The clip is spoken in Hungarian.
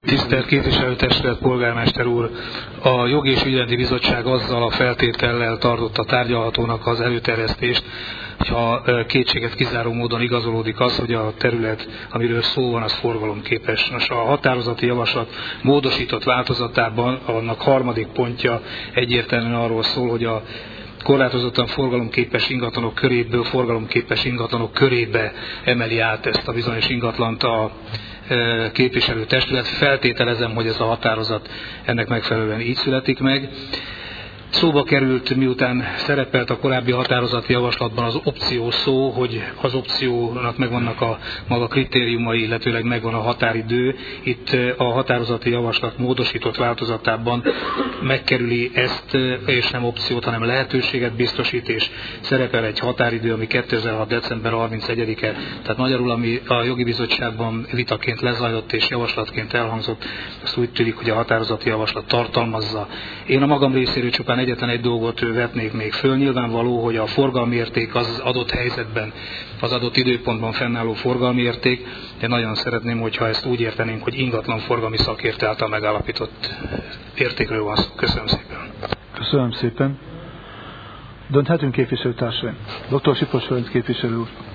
Tisztelt Képviselőtestület, polgármester úr! A Jogi és Ügyrendi Bizottság azzal a feltétellel tartotta tárgyalhatónak az előterjesztést, hogyha kétséget kizáró módon igazolódik az, hogy a terület, amiről szó van, az forgalomképes. Nos, a határozati javaslat módosított változatában annak harmadik pontja egyértelműen arról szól, hogy a korlátozottan forgalomképes ingatlanok köréből forgalomképes ingatlanok körébe emeli át ezt a bizonyos ingatlant a képviselőtestület. Feltételezem, hogy ez a határozat ennek megfelelően így születik meg. Szóba került, miután szerepelt a korábbi határozati javaslatban az opció szó, hogy az opciónak megvannak a maga kritériumai, illetőleg megvan a határidő. Itt a határozati javaslat módosított változatában megkerüli ezt, és nem opciót, hanem lehetőséget biztosít, és szerepel egy határidő, ami 2006. december 31-e. Tehát magyarul, ami a jogi bizottságban vitaként lezajlott és javaslatként elhangzott, azt úgy tűnik, hogy a határozati javaslat tartalmazza. Én a magam részéről csupán egyetlen egy dolgot vetnék még föl. Nyilvánvaló, hogy a forgalmi érték az adott helyzetben, az adott időpontban fennálló forgalmi érték, de nagyon szeretném, hogyha ezt úgy értenénk, hogy ingatlan forgalmi szakértő által megállapított értékről van szó. Köszönöm szépen. Köszönöm szépen. Dönthetünk, képviselőtársaim. Dr. Sipos Ferenc képviselő úr.